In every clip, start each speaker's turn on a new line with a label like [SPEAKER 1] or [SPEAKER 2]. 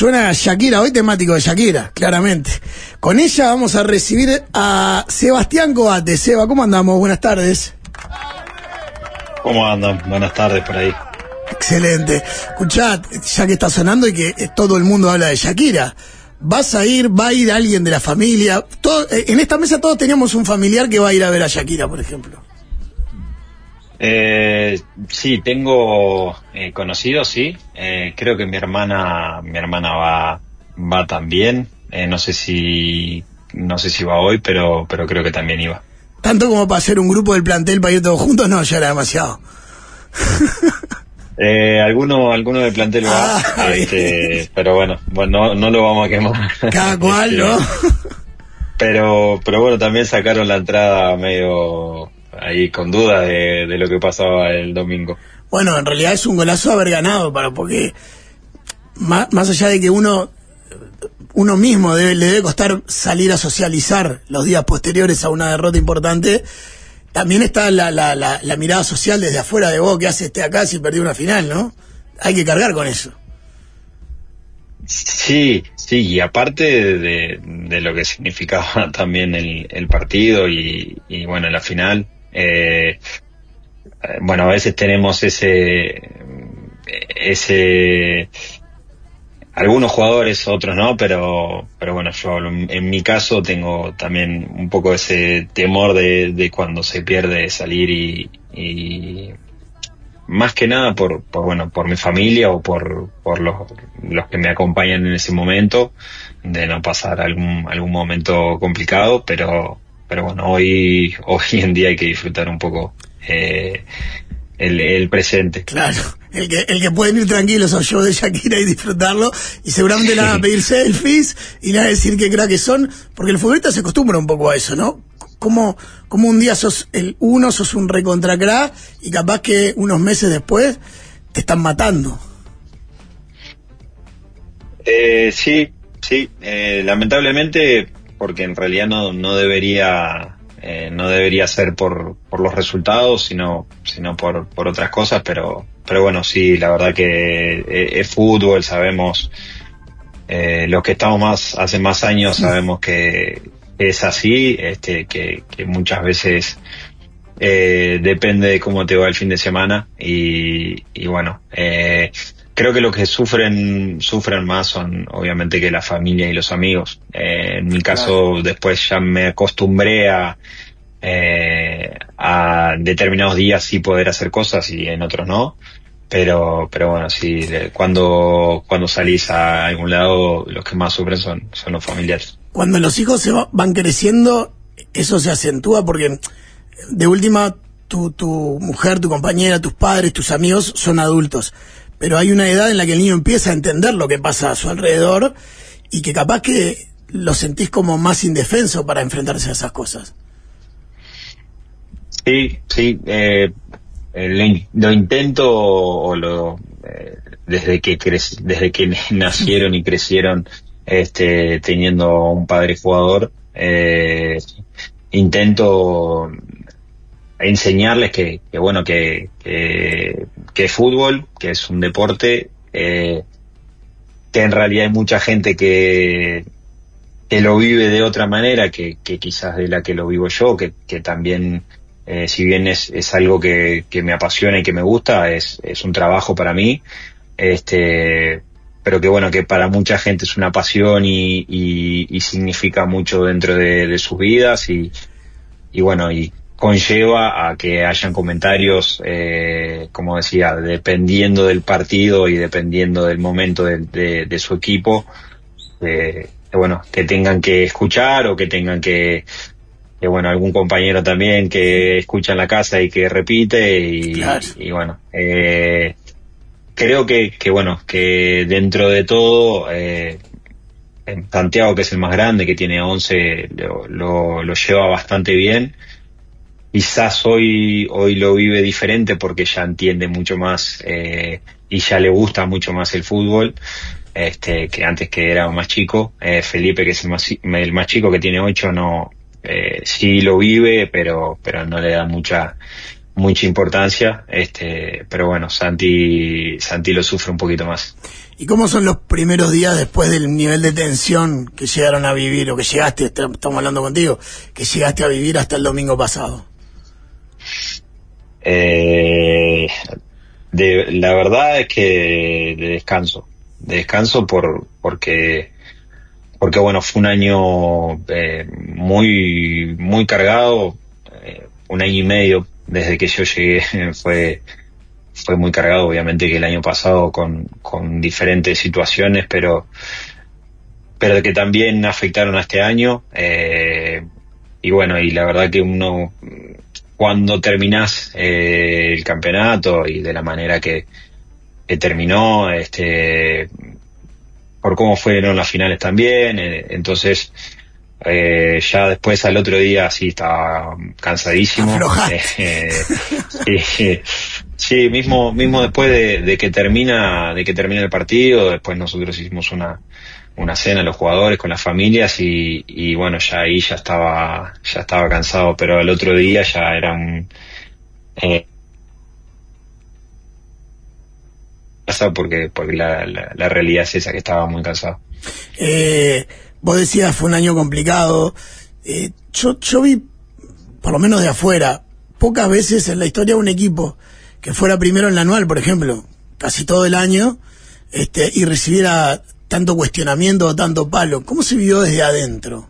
[SPEAKER 1] Suena Shakira, hoy temático de Shakira, claramente. Con ella vamos a recibir a Sebastián Coates. Seba, ¿cómo andamos? Buenas tardes.
[SPEAKER 2] ¿Cómo andan? Buenas tardes por ahí.
[SPEAKER 1] Excelente. Escuchá, ya que está sonando y que todo el mundo habla de Shakira, va a ir alguien de la familia. En esta mesa todos teníamos un familiar que va a ir a ver a Shakira, por ejemplo.
[SPEAKER 2] Sí, tengo conocidos, sí. Creo que mi hermana va también. No sé si va hoy, pero creo que también iba.
[SPEAKER 1] Tanto como para hacer un grupo del plantel para ir todos juntos, no, ya era demasiado.
[SPEAKER 2] Alguno del plantel va, pero bueno, no lo vamos a quemar.
[SPEAKER 1] Cada cual, ¿no?
[SPEAKER 2] Pero bueno, también sacaron la entrada medio ahí con duda de lo que pasaba el domingo.
[SPEAKER 1] Bueno, en realidad es un golazo haber ganado, porque más allá de que uno mismo le debe costar salir a socializar los días posteriores a una derrota importante, también está la mirada social desde afuera de vos, que hace acá si perdió una final, ¿no? Hay que cargar con eso.
[SPEAKER 2] Sí, y aparte de lo que significaba también el partido y bueno, la final, bueno, a veces tenemos ese algunos jugadores, otros no, pero bueno, yo en mi caso tengo también un poco ese temor de cuando se pierde salir y más que nada por mi familia o por los que me acompañan en ese momento, de no pasar algún momento complicado, pero bueno, hoy en día hay que disfrutar un poco el presente.
[SPEAKER 1] Claro, el que pueden ir tranquilos al show de Shakira y disfrutarlo, y seguramente le van a pedir selfies y le van a decir qué crack que son, porque el futbolista se acostumbra un poco a eso, ¿no? Como un día sos sos un recontra crack y capaz que unos meses después te están matando.
[SPEAKER 2] Sí, lamentablemente, porque en realidad no debería ser por los resultados, sino por otras cosas, pero bueno, sí, la verdad que es fútbol, sabemos, los que estamos hace más años sabemos que es así, que muchas veces depende de cómo te va el fin de semana y bueno, creo que los que sufren más son obviamente que la familia y los amigos. En mi caso, después ya me acostumbré a determinados días sí poder hacer cosas y en otros no. Pero bueno, sí, cuando salís a algún lado, los que más sufren son los familiares.
[SPEAKER 1] Cuando los hijos van creciendo, eso se acentúa porque de última tu mujer, tu compañera, tus padres, tus amigos son adultos. Pero hay una edad en la que el niño empieza a entender lo que pasa a su alrededor y que capaz que lo sentís como más indefenso para enfrentarse a esas cosas.
[SPEAKER 2] Sí, lo intento desde que nacieron y crecieron teniendo un padre jugador, intento enseñarles que es fútbol, que es un deporte, que en realidad hay mucha gente que lo vive de otra manera que quizás de la que lo vivo yo, que también si bien es algo que me apasiona y que me gusta, es un trabajo para mí, pero que bueno, que para mucha gente es una pasión y significa mucho dentro de sus vidas y bueno, y conlleva a que hayan comentarios, como decía, dependiendo del partido y dependiendo del momento de su equipo, bueno, que tengan que escuchar o que tengan que bueno, algún compañero también que escucha en la casa y que repite y bueno, creo que bueno, que dentro de todo, Santiago, que es el más grande, que tiene 11, lo lleva bastante bien. Quizás hoy lo vive diferente porque ya entiende mucho más y ya le gusta mucho más el fútbol que antes, que era más chico. Felipe, que es el más chico, que tiene 8, no, sí lo vive, pero no le da mucha mucha importancia, pero bueno, Santi lo sufre un poquito más.
[SPEAKER 1] ¿Y cómo son los primeros días después del nivel de tensión que llegaron a vivir, o que llegaste, estamos hablando contigo, que llegaste a vivir hasta el domingo pasado?
[SPEAKER 2] La verdad es que de descanso porque bueno, fue un año muy, muy cargado, un año y medio desde que yo llegué fue muy cargado, obviamente que el año pasado con diferentes situaciones, pero que también afectaron a este año, y bueno, y la verdad que uno, cuando terminás el campeonato y de la manera que terminó, por cómo fueron las finales también, entonces ya después al otro día sí estaba cansadísimo. Sí, mismo después de que termina el partido, después nosotros hicimos una cena los jugadores con las familias y bueno, ya ahí ya estaba cansado, pero al otro día ya era porque la realidad es esa, que estaba muy cansado.
[SPEAKER 1] Vos decías, fue un año complicado. Yo vi, por lo menos de afuera, pocas veces en la historia un equipo que fuera primero en la anual, por ejemplo, casi todo el año, y recibiera tanto cuestionamiento o tanto palo. ¿Cómo se vivió desde adentro?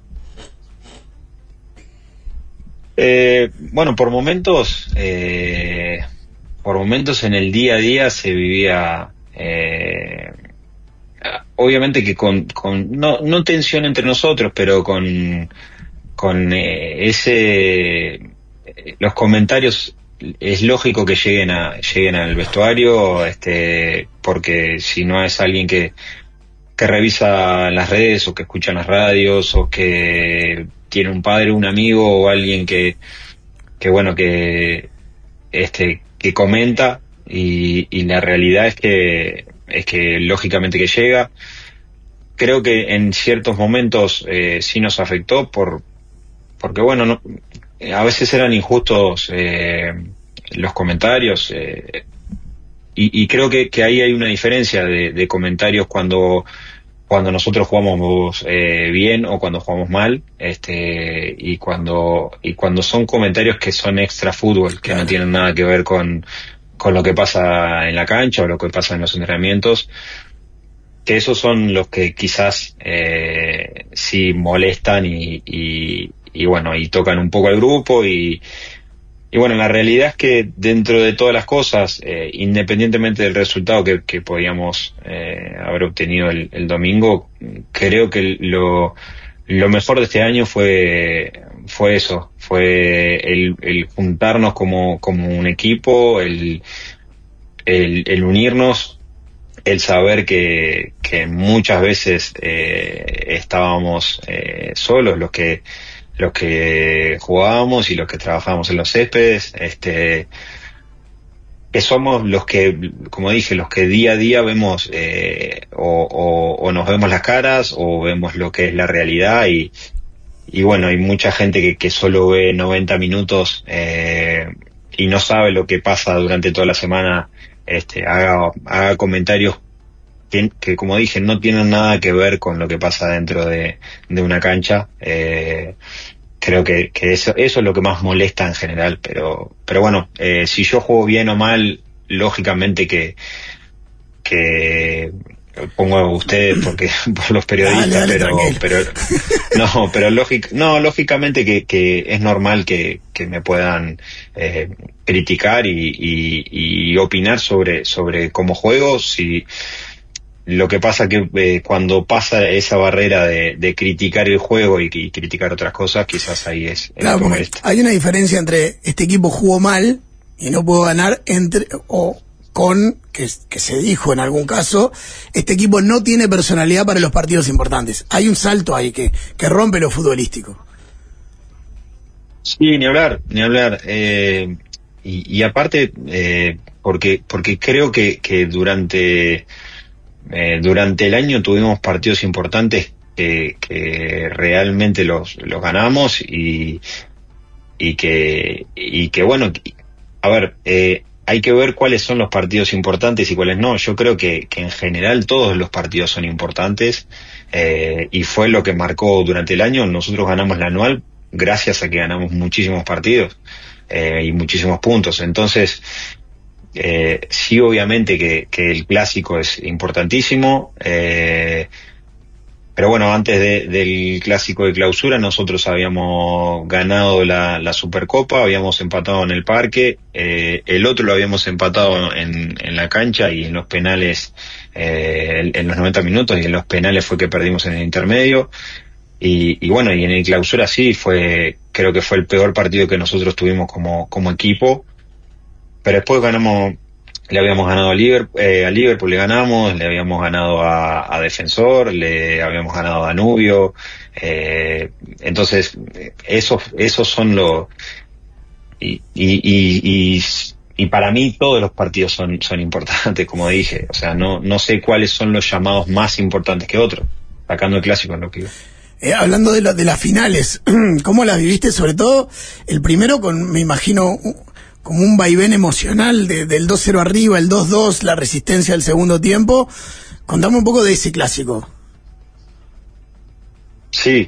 [SPEAKER 2] Bueno, por momentos en el día a día se vivía, obviamente que con no tensión entre nosotros, pero con los comentarios. Es lógico que lleguen al vestuario, porque si no es alguien que revisa las redes, o que escucha las radios, o que tiene un padre, un amigo, o alguien que comenta, y la realidad es que lógicamente que llega. Creo que en ciertos momentos sí nos afectó porque bueno, a veces eran injustos los comentarios, y creo que ahí hay una diferencia de comentarios cuando nosotros jugamos bien o cuando jugamos mal, y cuando son comentarios que son extra fútbol, que no tienen nada que ver con lo que pasa en la cancha o lo que pasa en los entrenamientos, que esos son los que quizás sí molestan y bueno, y tocan un poco al grupo, y bueno, la realidad es que dentro de todas las cosas, independientemente del resultado que podíamos haber obtenido el domingo, creo que lo mejor de este año fue eso, fue el juntarnos como un equipo, el unirnos, el saber que muchas veces estábamos solos los que jugábamos y los que trabajábamos en los céspedes, que somos los que, como dije, los que día a día vemos, o nos vemos las caras, o vemos lo que es la realidad, y bueno, hay mucha gente que solo ve 90 minutos y no sabe lo que pasa durante toda la semana, haga comentarios que como dije, no tienen nada que ver con lo que pasa dentro de una cancha. Creo que eso es lo que más molesta en general, pero bueno, si yo juego bien o mal, lógicamente que pongo a ustedes porque por los periodistas, lógicamente que es normal que me puedan criticar y opinar sobre cómo juego. Si lo que pasa que cuando pasa esa barrera de criticar el juego y criticar otras cosas, quizás ahí es
[SPEAKER 1] claro, porque hay una diferencia entre este equipo jugó mal y no pudo ganar, que se dijo en algún caso, este equipo no tiene personalidad para los partidos importantes. Hay un salto ahí que rompe lo futbolístico.
[SPEAKER 2] Sí, ni hablar. Y aparte, porque creo que durante el año tuvimos partidos importantes que realmente los ganamos, y que bueno, a ver, hay que ver cuáles son los partidos importantes y cuáles no. Yo creo que en general todos los partidos son importantes, y fue lo que marcó durante el año. Nosotros ganamos la anual gracias a que ganamos muchísimos partidos y muchísimos puntos. Entonces, sí, obviamente que el clásico es importantísimo, pero bueno, antes del clásico de clausura nosotros habíamos ganado la Supercopa, habíamos empatado en el parque, el otro lo habíamos empatado en la cancha y en los penales, en los 90 minutos, y en los penales fue que perdimos en el intermedio. Y bueno, y en el clausura sí creo que fue el peor partido que nosotros tuvimos como equipo, pero después le habíamos ganado a Liverpool le ganamos, le habíamos ganado a Defensor, le habíamos ganado a Danubio, entonces esos son los, y para mí todos los partidos son importantes, como dije, o sea, no sé cuáles son los llamados más importantes que otros, sacando el clásico en lo que digo.
[SPEAKER 1] Hablando de las finales, ¿cómo las viviste? Sobre todo el primero me imagino, como un vaivén emocional del 2-0 arriba, el 2-2, la resistencia del segundo tiempo. Contame un poco de ese clásico.
[SPEAKER 2] Sí,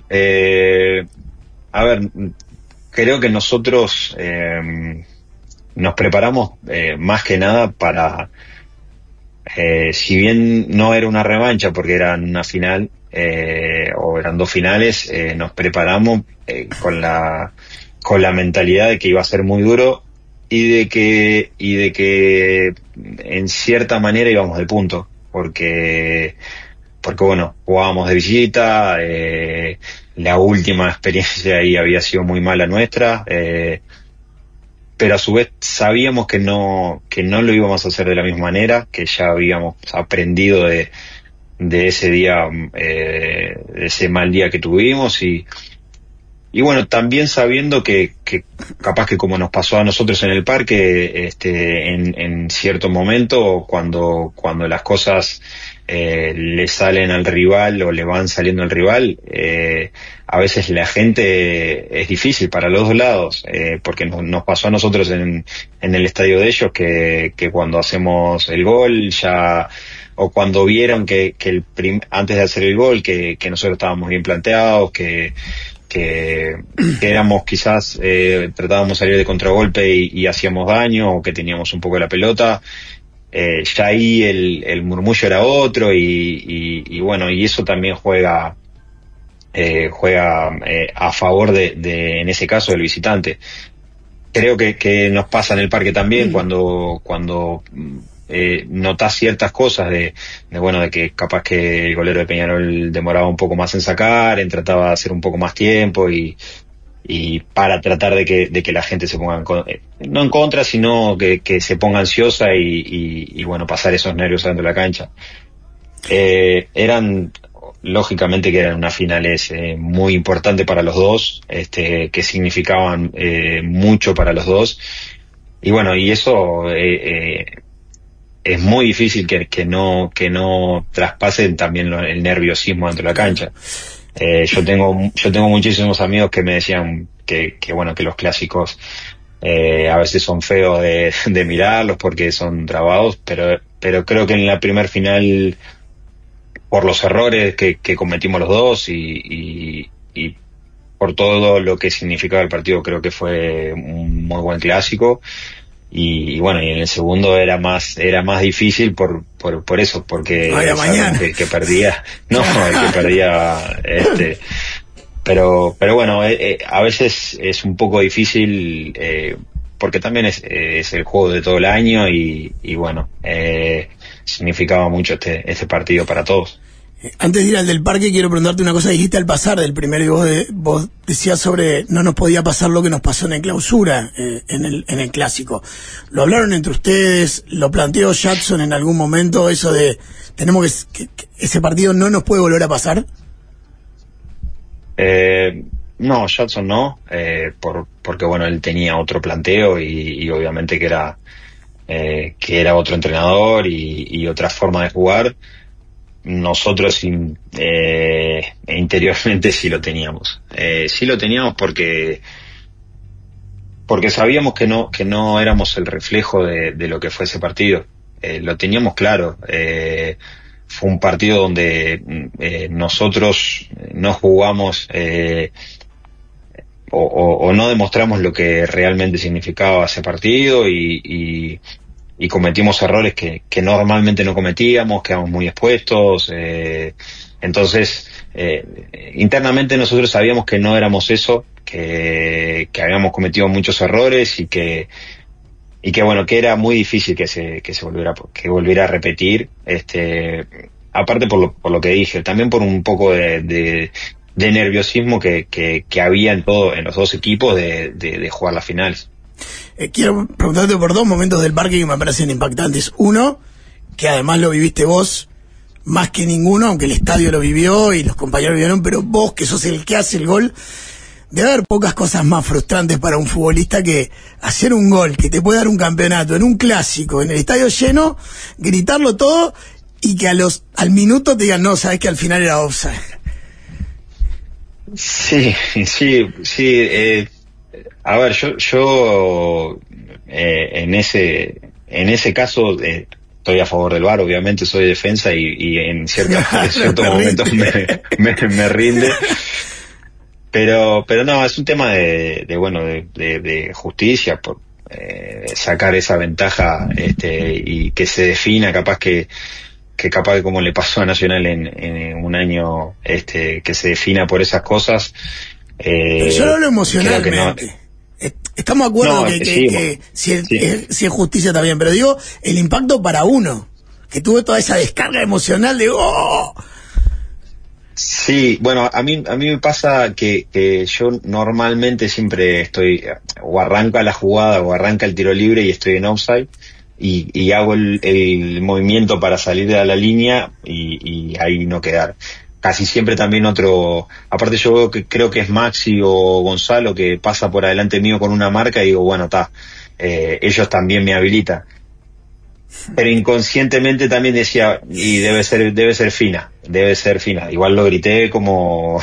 [SPEAKER 2] a ver, creo que nosotros nos preparamos más que nada para, si bien no era una revancha porque era una final, o eran dos finales, nos preparamos con la mentalidad de que iba a ser muy duro y de que en cierta manera íbamos de punto, porque bueno, jugábamos de visita, la última experiencia ahí había sido muy mala nuestra, pero a su vez sabíamos que no lo íbamos a hacer de la misma manera, que ya habíamos aprendido de ese día, de ese mal día que tuvimos, y bueno, también sabiendo que capaz que como nos pasó a nosotros en el parque, en cierto momento, cuando las cosas le salen al rival o le van saliendo al rival, a veces la gente es difícil para los dos lados, porque nos pasó a nosotros en el estadio de ellos que cuando hacemos el gol ya, o cuando vieron que antes de hacer el gol que nosotros estábamos bien planteados, que éramos quizás, tratábamos de salir de contragolpe y hacíamos daño, o que teníamos un poco la pelota, ya ahí el murmullo era otro, y bueno, y eso también juega a favor de en ese caso del visitante. Creo que nos pasa en el parque también, cuando notás ciertas cosas de que capaz que el golero de Peñarol demoraba un poco más en sacar, trataba de hacer un poco más tiempo, y para tratar de que la gente se ponga no en contra, sino que se ponga ansiosa y bueno, pasar esos nervios dentro de la cancha. Lógicamente que eran unas finales muy importantes para los dos, que significaban mucho para los dos, y bueno, y eso es muy difícil que no traspasen también el nerviosismo dentro de la cancha. Yo tengo muchísimos amigos que me decían que bueno, que los clásicos a veces son feos de mirarlos porque son trabados, pero creo que en la primer final, por los errores que cometimos los dos y por todo lo que significaba el partido, creo que fue un muy buen clásico. Y bueno, y en el segundo era más difícil por eso, porque el que perdía, pero bueno, a veces es un poco difícil, porque también es el juego de todo el año, y bueno, significaba mucho este partido para todos.
[SPEAKER 1] Antes de ir al del parque, quiero preguntarte una cosa. Dijiste al pasar del primero, y vos decías sobre no nos podía pasar lo que nos pasó en el clausura, en el clásico. ¿Lo hablaron entre ustedes? ¿Lo planteó Jackson en algún momento, eso de tenemos que ese partido no nos puede volver a pasar?
[SPEAKER 2] No, Jackson no, porque bueno, él tenía otro planteo y obviamente que era otro entrenador y otra forma de jugar. Nosotros interiormente sí lo teníamos porque porque sabíamos que no éramos el reflejo de lo que fue ese partido. Lo teníamos claro. Fue un partido donde nosotros no jugamos o no demostramos lo que realmente significaba ese partido y cometimos errores que normalmente no cometíamos, quedamos muy expuestos. Entonces, internamente nosotros sabíamos que no éramos eso, que habíamos cometido muchos errores y que bueno, que era muy difícil que se volviera a repetir, aparte por lo que dije, también por un poco de nerviosismo que había en los dos equipos de jugar las finales.
[SPEAKER 1] Quiero preguntarte por dos momentos del parque que me parecen impactantes. Uno, que además lo viviste vos más que ninguno, aunque el estadio lo vivió y los compañeros vivieron, pero vos, que sos el que hace el gol, debe haber pocas cosas más frustrantes para un futbolista que hacer un gol que te puede dar un campeonato en un clásico, en el estadio lleno, gritarlo todo y que al minuto te digan, no, sabes que al final era offside.
[SPEAKER 2] Sí. A ver, yo en ese caso estoy a favor del VAR, obviamente soy defensa y en ciertos momentos me rinde. Pero no, es un tema de justicia, por sacar esa ventaja y que se defina, capaz que como le pasó a Nacional en un año, que se defina por esas cosas.
[SPEAKER 1] Pero yo lo hablo emocionalmente. Estamos de acuerdo que si es justicia también, pero digo, el impacto para uno, que tuvo toda esa descarga emocional de ¡oh!
[SPEAKER 2] Sí, bueno, a mí me pasa que yo normalmente siempre estoy, o arranca la jugada o arranca el tiro libre y estoy en offside y hago el movimiento para salir de la línea y ahí no quedar. Casi siempre también aparte yo veo que creo que es Maxi o Gonzalo que pasa por adelante mío con una marca y digo, bueno, ellos también me habilitan. Pero inconscientemente también decía, y debe ser fina. Igual lo grité como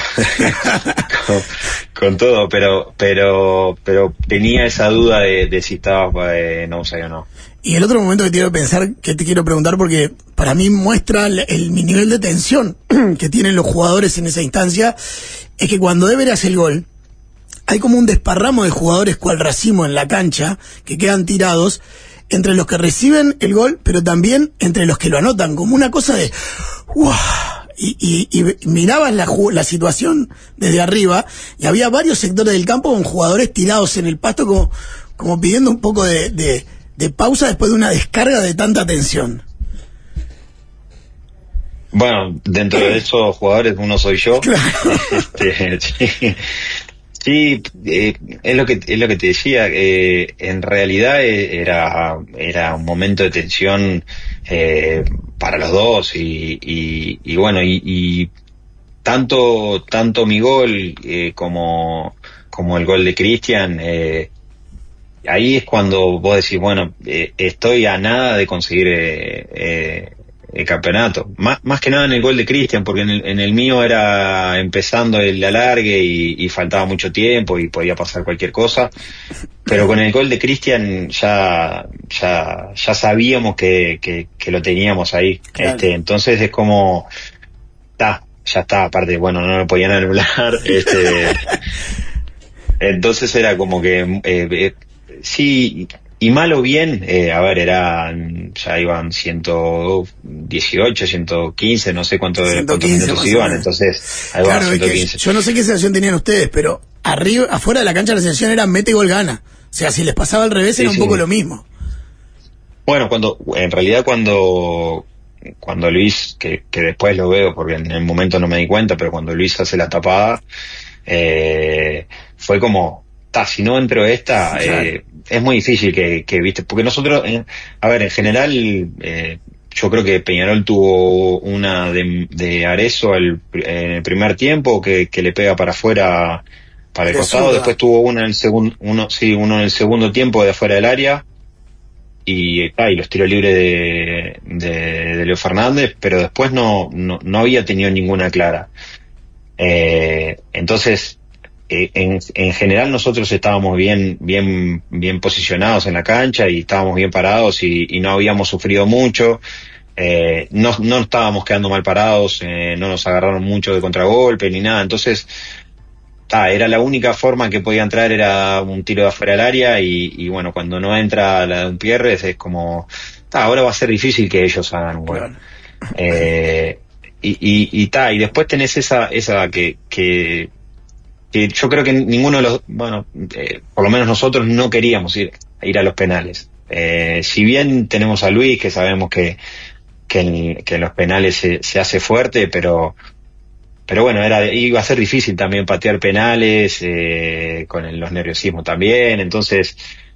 [SPEAKER 2] con todo, pero tenía esa duda de si estaba en offside o no.
[SPEAKER 1] Y el otro momento que te quiero preguntar, porque para mí muestra el nivel de tensión que tienen los jugadores en esa instancia, es que cuando Ever hace el gol, hay como un desparramo de jugadores cual racimo en la cancha, que quedan tirados, entre los que reciben el gol, pero también entre los que lo anotan, como una cosa de ¡wow! Y mirabas la situación desde arriba, y había varios sectores del campo con jugadores tirados en el pasto como pidiendo un poco de pausa después de una descarga de tanta tensión.
[SPEAKER 2] Bueno, dentro de esos jugadores uno soy yo.
[SPEAKER 1] Claro.
[SPEAKER 2] Sí, es lo que te decía. En realidad era un momento de tensión para los dos y bueno y tanto mi gol como el gol de Cristian. Ahí es cuando vos decís, bueno, estoy a nada de conseguir el campeonato. Más que nada en el gol de Cristian, porque en el mío era empezando el alargue y faltaba mucho tiempo y podía pasar cualquier cosa. Pero con el gol de Cristian ya sabíamos que lo teníamos ahí.
[SPEAKER 1] Claro.
[SPEAKER 2] Entonces es como, ya está, aparte, bueno, no lo podían anular. Entonces era como que, sí, y mal o bien, ya iban 118, 115, no sé cuántos minutos iban, entonces, ahí
[SPEAKER 1] claro,
[SPEAKER 2] va, 115.
[SPEAKER 1] Es que yo no sé qué sensación tenían ustedes, pero afuera de la cancha la sensación era mete gol gana. O sea, si les pasaba al revés era un poco lo mismo.
[SPEAKER 2] Bueno, en realidad cuando Luis, que después lo veo, porque en el momento no me di cuenta, pero cuando Luis hace la tapada, fue como, si no entro esta, claro. Es muy difícil que viste, porque nosotros, en general, yo creo que Peñarol tuvo una de Arezzo en el primer tiempo que le pega para afuera, para el costado, después tuvo uno en el segundo tiempo de afuera del área, y los tiros libres de Leo Fernández, pero después no había tenido ninguna clara. Entonces, en general nosotros estábamos bien posicionados en la cancha y estábamos bien parados y no habíamos sufrido mucho. No estábamos quedando mal parados, no nos agarraron mucho de contragolpe ni nada, entonces era la única forma que podía entrar, era un tiro de afuera del área y bueno, cuando no entra la de un Pierres es como, ahora va a ser difícil que ellos hagan un gol. Y después tenés esa que yo creo que ninguno de los, por lo menos nosotros no queríamos ir a los penales. Si bien tenemos a Luis, que sabemos que en los penales se hace fuerte, pero bueno, iba a ser difícil también patear penales, con los nerviosismos también, entonces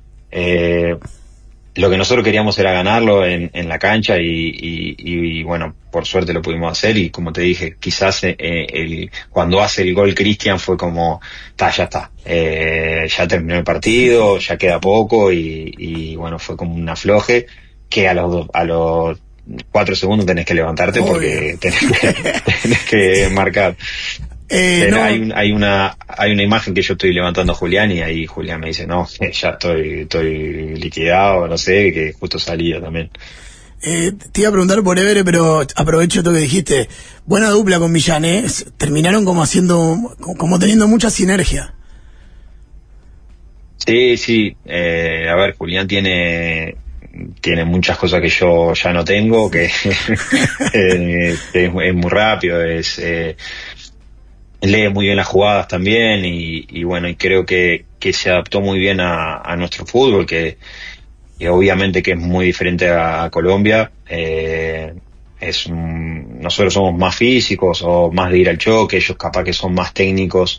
[SPEAKER 2] lo que nosotros queríamos era ganarlo en la cancha y bueno, por suerte lo pudimos hacer y como te dije, quizás cuando hace el gol Cristian fue como, ya está, ya terminó el partido, ya queda poco y bueno, fue como un afloje que a los 4 segundos tenés que levantarte porque tenés que marcar. Pero no. hay una imagen que yo estoy levantando a Julián y ahí Julián me dice, no, ya estoy liquidado, no sé, que justo salía también.
[SPEAKER 1] Te iba a preguntar por Évere, pero aprovecho esto que dijiste. Buena dupla con Millán, terminaron como teniendo mucha sinergia.
[SPEAKER 2] Sí, a ver, Julián tiene muchas cosas que yo ya no tengo, que es muy rápido, lee muy bien las jugadas también y bueno, y creo que se adaptó muy bien a nuestro fútbol, que obviamente que es muy diferente a Colombia. Nosotros somos más físicos o más de ir al choque, ellos capaz que son más técnicos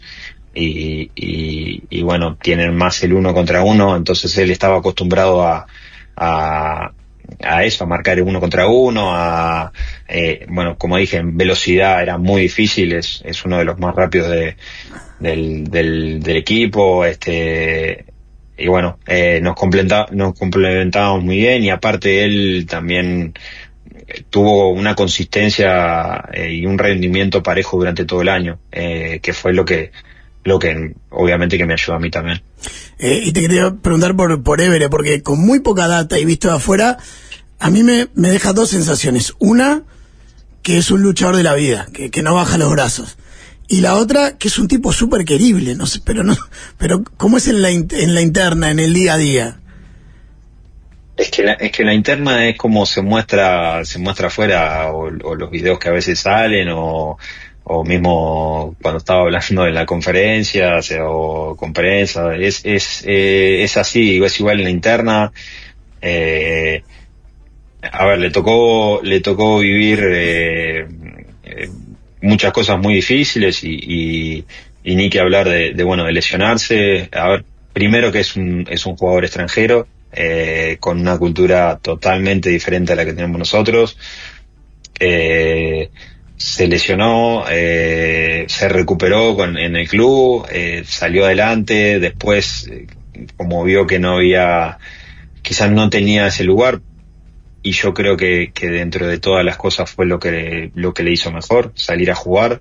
[SPEAKER 2] y bueno, tienen más el 1 contra 1, entonces él estaba acostumbrado a eso, a marcar el 1 contra 1, bueno, como dije, en velocidad era muy difícil, es uno de los más rápidos del equipo, y bueno, nos complementábamos muy bien y aparte él también tuvo una consistencia y un rendimiento parejo durante todo el año, que fue lo que obviamente que me ayudó a mí también.
[SPEAKER 1] Y te quería preguntar por Évere, porque con muy poca data y visto de afuera, a mí me deja 2 sensaciones. Una, que es un luchador de la vida, que no baja los brazos. Y la otra, que es un tipo súper querible, no sé, pero ¿cómo es en la interna, en el día a día?
[SPEAKER 2] Es que la interna es como se muestra afuera, o los videos que a veces salen, o mismo cuando estaba hablando en la conferencia, o con prensa, es así, es igual en la interna. A ver, le tocó vivir muchas cosas muy difíciles y ni que hablar de lesionarse. A ver, primero que es un jugador extranjero, con una cultura totalmente diferente a la que tenemos nosotros. Se lesionó, se recuperó en el club, salió adelante, después como vio que quizás no tenía ese lugar, y yo creo que dentro de todas las cosas fue lo que le hizo mejor, salir a jugar,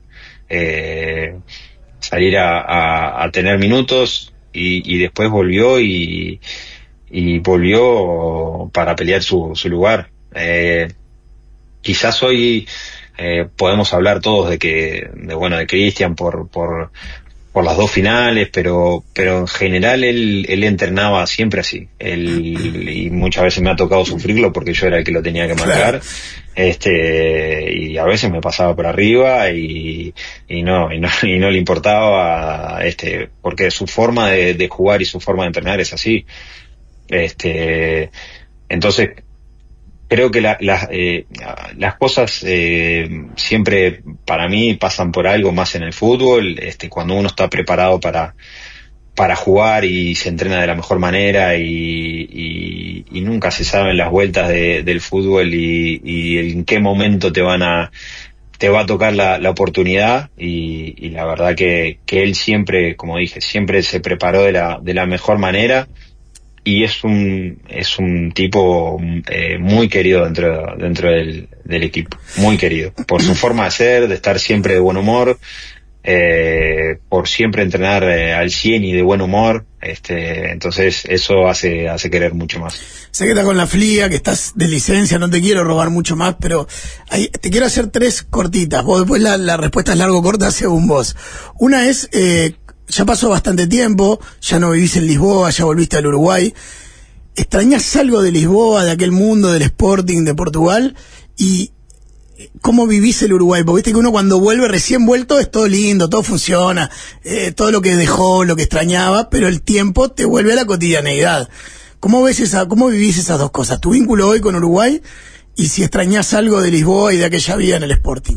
[SPEAKER 2] salir a tener minutos, y después volvió y volvió para pelear su lugar. Quizás hoy podemos hablar todos de Cristian por las 2 finales, pero en general él entrenaba siempre así. Y muchas veces me ha tocado sufrirlo porque yo era el que lo tenía que marcar. Y a veces me pasaba por arriba y no le importaba, porque su forma de jugar y su forma de entrenar es así. Entonces creo que las cosas siempre para mí pasan por algo más en el fútbol, cuando uno está preparado para jugar y se entrena de la mejor manera y nunca se saben las vueltas del fútbol y en qué momento te va a tocar la oportunidad y la verdad que él siempre, como dije, siempre se preparó de la mejor manera. Y es un tipo muy querido dentro del equipo, muy querido, por su forma de ser, de estar siempre de buen humor, por siempre entrenar al 100 y de buen humor, entonces eso hace querer mucho más.
[SPEAKER 1] Sé que estás con la flia, que estás de licencia, no te quiero robar mucho más, pero te quiero hacer 3 cortitas. Vos después la respuesta es largo o corta según vos. Una es, ya pasó bastante tiempo, ya no vivís en Lisboa, ya volviste al Uruguay. ¿Extrañás algo de Lisboa, de aquel mundo del Sporting, de Portugal? Y ¿cómo vivís el Uruguay? Porque viste que uno cuando vuelve recién vuelto es todo lindo, todo funciona, todo lo que dejó, lo que extrañaba, pero el tiempo te vuelve a la cotidianeidad. ¿Cómo vivís esas 2 cosas? Tu vínculo hoy con Uruguay y si extrañás algo de Lisboa y de aquella vida en el Sporting.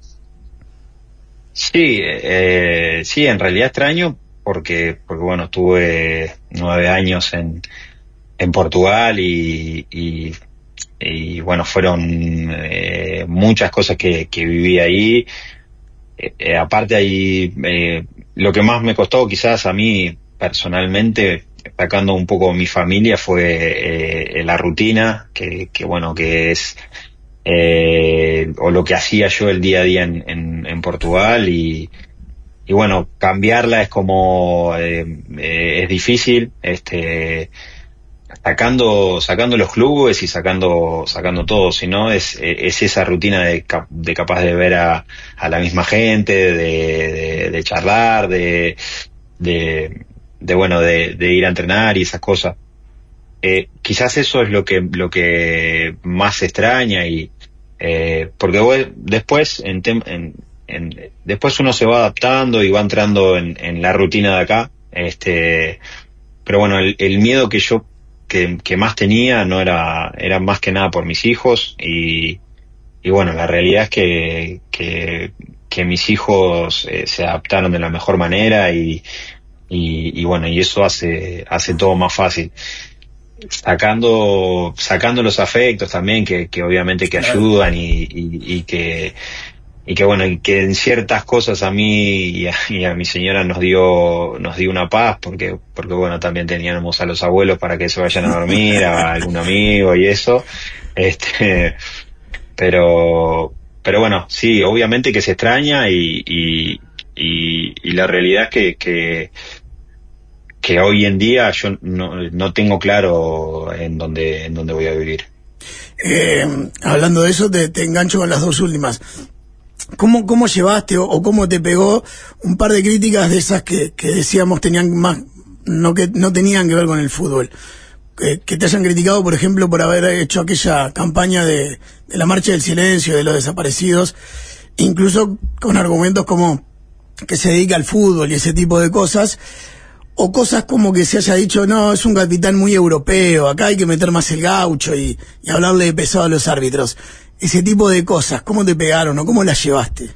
[SPEAKER 2] Sí, sí, en realidad extraño porque bueno, estuve 9 años en Portugal y bueno, fueron muchas cosas que viví ahí. Aparte ahí, lo que más me costó quizás a mí personalmente, sacando un poco mi familia, fue la rutina, que bueno, que es o lo que hacía yo el día a día en Portugal y bueno, cambiarla es como es difícil, sacando los clubes y sacando todo, si no es esa rutina de capaz de ver a la misma gente, de charlar, de bueno, de ir a entrenar y esas cosas. Quizás eso es lo que más se extraña y porque después después uno se va adaptando y va entrando en la rutina de acá, pero bueno, el miedo que más tenía no era más que nada por mis hijos y bueno, la realidad es que mis hijos se adaptaron de la mejor manera y bueno, y eso hace todo más fácil. Sacando los afectos también que obviamente que ayudan y que bueno, y que en ciertas cosas a mí y a mi señora nos dio una paz porque bueno, también teníamos a los abuelos para que se vayan a dormir, a algún amigo y eso, pero bueno, sí, obviamente que se extraña y la realidad es que hoy en día yo no tengo claro en dónde voy a vivir.
[SPEAKER 1] Hablando de eso, te engancho con las 2 últimas. ¿Cómo llevaste o cómo te pegó un par de críticas de esas que decíamos tenían más, que no tenían que ver con el fútbol? Que te hayan criticado, por ejemplo, por haber hecho aquella campaña de la Marcha del Silencio, de los desaparecidos, incluso con argumentos como que se dedica al fútbol y ese tipo de cosas, o cosas como que se haya dicho, no, es un capitán muy europeo, acá hay que meter más el gaucho y hablarle de pesado a los árbitros. Ese tipo de cosas, ¿cómo te pegaron o cómo las llevaste?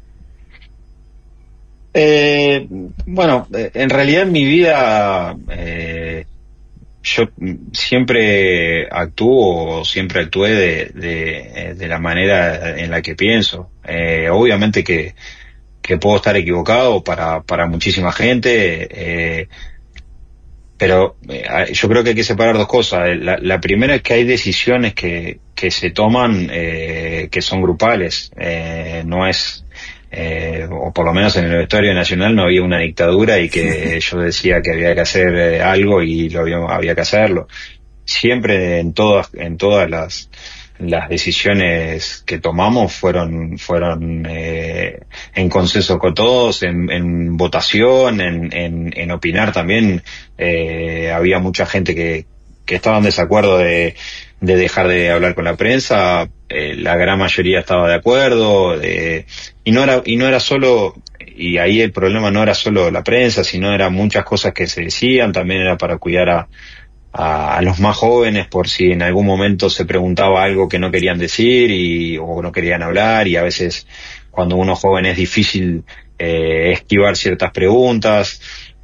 [SPEAKER 2] Bueno, en realidad en mi vida yo siempre siempre actué de la manera en la que pienso. Obviamente que puedo estar equivocado para muchísima gente, pero yo creo que hay que separar 2 cosas. La primera es que hay decisiones que se toman que son grupales, no es o por lo menos en el vestuario nacional no había una dictadura y que yo decía que había que hacer algo y había que hacerlo. Siempre en todas las decisiones que tomamos fueron en consenso con todos, en votación, en opinar también. Había mucha gente que estaba en desacuerdo de dejar de hablar con la prensa, la gran mayoría estaba de acuerdo, y no era solo, y ahí el problema no era solo la prensa, sino eran muchas cosas que se decían, también era para cuidar a los más jóvenes por si en algún momento se preguntaba algo que no querían decir o no querían hablar, y a veces cuando uno es joven es difícil esquivar ciertas preguntas.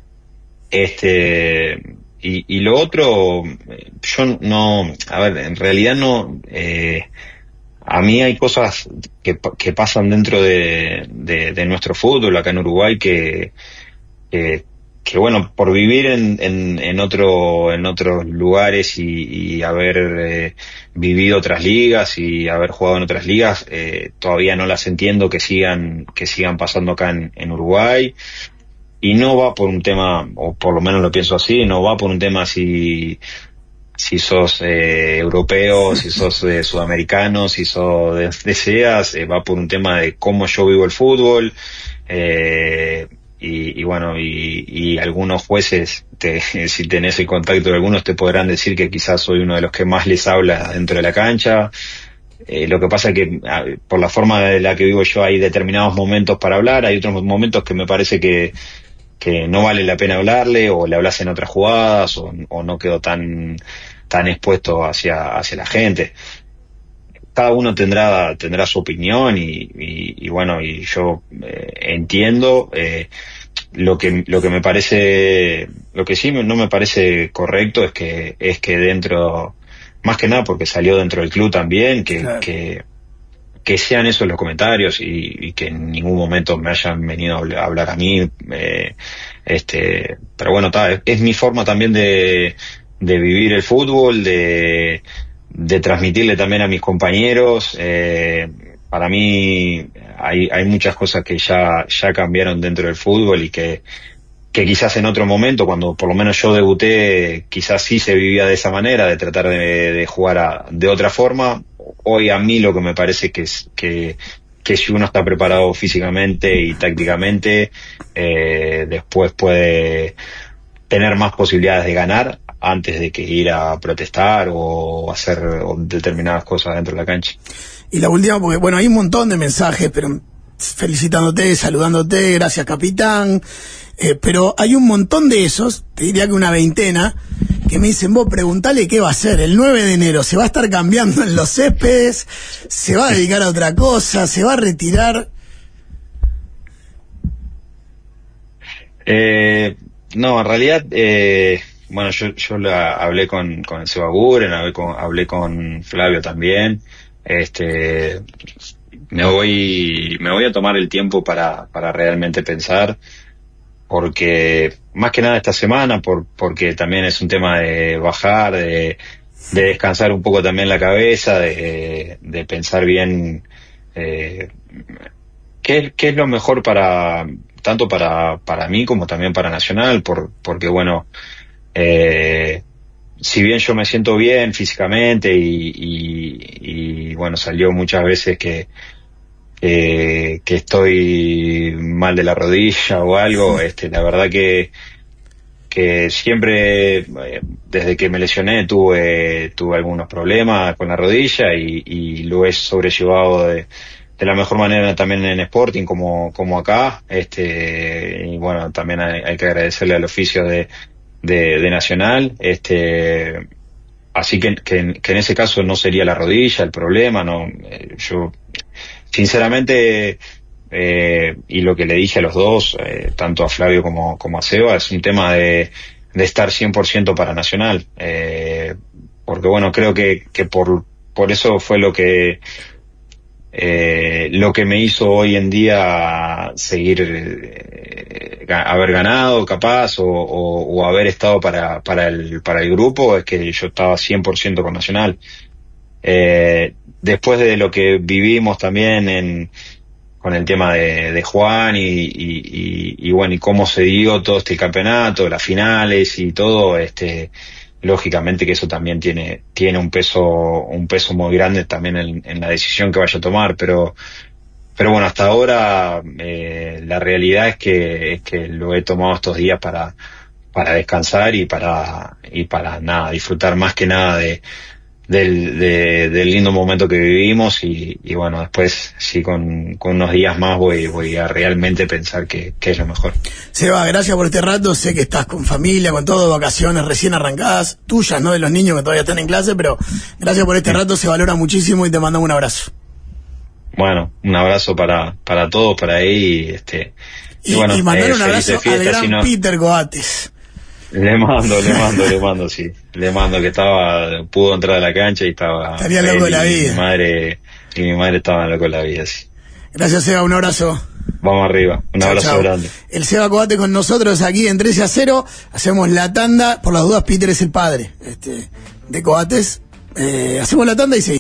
[SPEAKER 2] Y lo otro, yo no, a ver, en realidad no, a mí hay cosas que pasan dentro de nuestro fútbol acá en Uruguay que que bueno, por vivir en otros lugares y haber vivido otras ligas y haber jugado en otras ligas, todavía no las entiendo que sigan pasando acá en Uruguay. Y no va por un tema, o por lo menos lo pienso así, no va por un tema si sos europeo, si sos sudamericano, si sos de SEAS, va por un tema de cómo yo vivo el fútbol, y bueno, y algunos jueces, si tenés el contacto de algunos, te podrán decir que quizás soy uno de los que más les habla dentro de la cancha. Lo que pasa es que por la forma de la que vivo yo hay determinados momentos para hablar, hay otros momentos que me parece que no vale la pena hablarle, o le hablas en otras jugadas, o no quedo tan expuesto hacia la gente. Cada uno tendrá su opinión y bueno, y yo entiendo. Lo que me parece, lo que sí no me parece correcto es que dentro, más que nada porque salió dentro del club también,
[SPEAKER 1] Claro.
[SPEAKER 2] que sean esos los comentarios y que en ningún momento me hayan venido a hablar a mí, pero bueno, es mi forma también de vivir el fútbol, de transmitirle también a mis compañeros. Para mí hay muchas cosas que ya cambiaron dentro del fútbol y que quizás en otro momento, cuando por lo menos yo debuté, quizás sí se vivía de esa manera, de tratar de jugar de otra forma. Hoy a mí lo que me parece que si uno está preparado físicamente y tácticamente, después puede tener más posibilidades de ganar antes de que ir a protestar o hacer determinadas cosas dentro de la cancha.
[SPEAKER 1] Y la última, porque bueno, hay un montón de mensajes, pero felicitándote, saludándote, gracias capitán, pero hay un montón de esos, te diría que una veintena, que me dicen, vos preguntale qué va a hacer el 9 de enero, se va a estar cambiando en los céspedes, se va a dedicar a otra cosa, se va a retirar.
[SPEAKER 2] No, en realidad, bueno, yo hablé con el Seba Guren, hablé con Flavio también. Me voy a tomar el tiempo para realmente pensar, porque más que nada esta semana, porque también es un tema de bajar, de descansar un poco también la cabeza, de pensar bien qué es lo mejor tanto para mí como también para Nacional, porque bueno, si bien yo me siento bien físicamente y bueno, salió muchas veces que estoy mal de la rodilla o algo, la verdad que siempre, desde que me lesioné, tuve algunos problemas con la rodilla y lo he sobrellevado de la mejor manera también en Sporting como acá, y bueno, también hay que agradecerle al oficio de Nacional, así que en ese caso no sería la rodilla el problema, no, yo sinceramente, y lo que le dije a los dos, tanto a Flavio como a Seba, es un tema de estar 100% para Nacional, porque bueno, creo que por eso fue lo que me hizo hoy en día seguir, haber ganado capaz o haber estado para el grupo, es que yo estaba 100% con Nacional. Después de lo que vivimos también con el tema de Juan y bueno, y cómo se dio todo este campeonato, las finales y todo, lógicamente que eso también tiene un peso muy grande también en la decisión que vaya a tomar, pero bueno, hasta ahora la realidad es que lo he tomado estos días para descansar y para nada, disfrutar más que nada del lindo momento que vivimos y bueno, después sí con unos días más voy a realmente pensar que es lo mejor.
[SPEAKER 1] Seba, gracias por este rato, sé que estás con familia, con todo, vacaciones recién arrancadas, tuyas, no de los niños que todavía están en clase, pero gracias por este rato, se valora muchísimo y te mandamos un abrazo.
[SPEAKER 2] Bueno, un abrazo para todos, para ahí,
[SPEAKER 1] y
[SPEAKER 2] bueno,
[SPEAKER 1] y mandar un abrazo al gran Peter Coates.
[SPEAKER 2] Le mando, sí. Le mando que pudo entrar a la cancha y
[SPEAKER 1] estaría loco de la vida.
[SPEAKER 2] Mi madre estaba loco de la vida, sí.
[SPEAKER 1] Gracias, Seba, un abrazo.
[SPEAKER 2] Vamos arriba. Un abrazo grande.
[SPEAKER 1] El Seba Coates con nosotros aquí en 13-0. Hacemos la tanda. Por las dudas, Peter es el padre de Coates. Hacemos la tanda y seguimos.